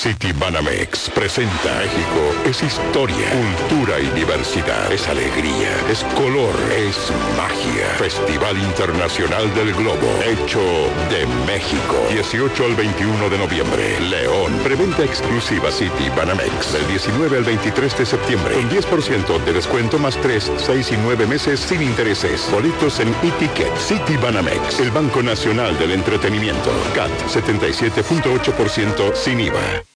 City Banamex presenta México. Es historia, cultura y diversidad. Es alegría, es color, es magia. Festival Internacional del Globo, hecho de México. 18 al 21 de noviembre. León. Preventa exclusiva City Banamex. Del 19 al 23 de septiembre. Con 10% de descuento más 3, 6 y 9 meses sin intereses. Boletos en e-ticket. City Banamex. El Banco Nacional del Entretenimiento. CAT 77.8% sin IVA.